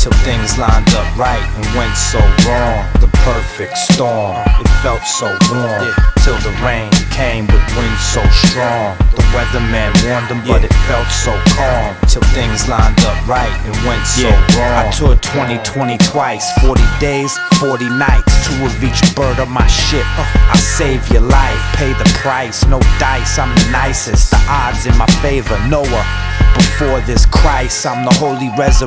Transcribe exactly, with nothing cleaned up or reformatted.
till things lined up right and went so wrong. The perfect storm, it felt so warm, till the rain came with winds so strong. The weatherman warned them, but it felt so calm, till things lined up right and went so wrong. I toured twenty twenty twice, forty days, forty nights, two of each bird of my ship. I save your life, pay the price, no dice, I'm the nicest. The odds in my favor, Noah. Before this Christ, I'm the holy resurrection.